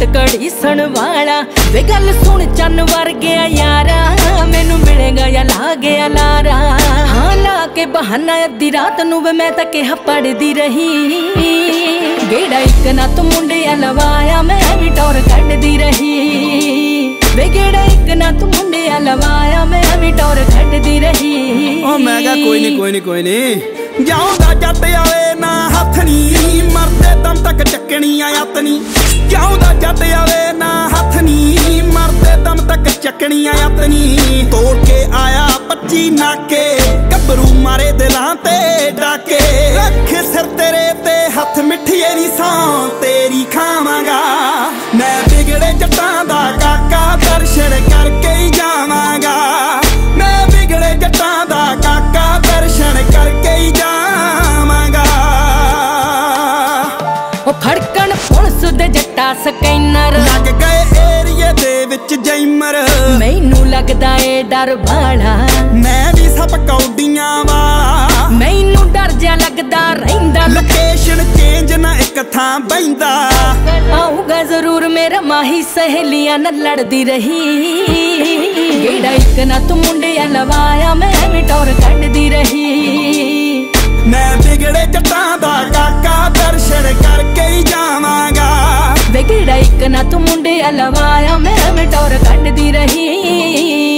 ਘੜੀਸਣ ਵਾਲਾ ਵੇ ਗੱਲ ਸੁਣ ਚੰਨ ਵਰਗਿਆ ਯਾਰਾ ਮੈਨੂੰ ਮਿਲੇਗਾ ਜਾਂ ਲਾ ਗਿਆ ਲਾਰਾ ਹਾਂ ਲਾ ਕੇ ਬਹਾਨਾ ਅੱਧੀ ਰਾਤ ਨੂੰ ਵੇ ਮੈਂ ਤਾਂ ਕਿਹਾ ਪੜਦੀ ਰਹੀ ਗੇੜਾ ਇੱਕ ਨਾ ਤੂੰ ਮੁੰਡਿਆਂ ਲਵਾਇਆ ਮੈਂ ਵੀ ਟੌਰ ਕੱਢਦੀ ਰਹੀ ਵੇ ਗੇੜਾ ਇੱਕ ਨਾ ਤੂੰ ਮੁੰਡਿਆਂ ਲਵਾਇਆ ਮੈਂ ਵੀ ਟੌਰ ਕੱਢਦੀ ਰਹੀ ਓ ਮੈਂ ਕਿਹਾ ਕੋਈ ਨਹੀਂ ਜਾਉਂਦਾ ਜੱਟ ਆਵੇ ਨਾ ਹੱਥ ਨੀ ਮਰਦੇ ਦਮ ਤੱਕ ਚੱਕਣੀ ਆ ਯੱਤ ਨੀ ਜਾਉਂਦਾ ਜੱਟ ਆਵੇ ਨਾ ਹੱਥ ਨੀ ਮਰਦੇ ਦਮ ਤੱਕ ਚੱਕਣੀ ਆ ਯੱਤ ਨੀ ਤੋੜ ਕੇ ਆਇਆ 25 ਨਾਕੇ ਗੱਭਰੂ ਮਾਰੇ ਦਿਲਾਂ ਤੇ ਡਾਕੇ ਰੱਖ ਸਿਰ ਤੇਰੇ ਤੇ ਹੱਥ ਮਿੱਠੀਏ ਨੀ ਸੌਂ ਤੇਰੀ ਖਾਵਾਂਗਾ ਮੈਂ ਵਿਗੜੇ ਜੱਟਾਂ ਦਾ ਕਾਕਾ ਦਰਸ਼ਨ ਕਰਕੇ ਹੀ ਜਾਵਾਂਗਾ ਮੈਂ ਵਿਗੜੇ ਜੱਟਾਂ ਦਾ ਕਾਕਾ ਦਰਸ਼ਨ ਕਰਕੇ ਹੀ ਜਾਵਾਂਗਾ ਉਹ ਖੜਕਣ ਪੁਲਿਸ ਦੇ ਜੱਟਾ ਸਕੈਨਰ ਲੱਗ ਗਏ ਏਰੀਏ ਦੇ ਵਿੱਚ ਜੈਮਰ ਮੈਨੂੰ ਲੱਗਦਾ ਏ ਡਰ ਬਾਲਾ ਮੈਂ ਵੀ ਸਭ ਕੌਡੀਆਂ ਵਾਲਾ ਮੈਨੂੰ ਡਰ ਜਿਹਾ ਲੱਗਦਾ ਰਹਿੰਦਾ ਲੋਕੇਸ਼ਨ ਚੇਂਜ ਨਾ ਇੱਕ ਥਾਂ ਬੈਂਦਾ ਆਊਗਾ ਜ਼ਰੂਰ ਮੇਰਾ ਮਾਹੀ ਸਹੇਲੀਆਂ ਨਾਲ ਲੜਦੀ ਰਹੀ ਗੇੜਾ ਇੱਕ ਨਾ ਤੂੰ ਮੁੰਡਿਆਂ ਲਵਾਇਆ ਮੈਂ ਵੀ ਟੌਰ ਕੱਢਦੀ ਰਹੀ ਮੈਂ ਵਿਗੜੇ ਜੱਟਾਂ ਦਾ ਕਾਕਾ ਦਰਸ਼ਨ ਕਰਕੇ ਹੀ ਜਾਵਾਂਗਾ ਵੇ ਗੇੜਾ ਇੱਕ ਨਾ ਤੂੰ ਮੁੰਡਿਆਂ ਲਵਾਇਆ ਮੈਂ ਵੀ ਟੌਰ ਕੱਢਦੀ ਰਹੀ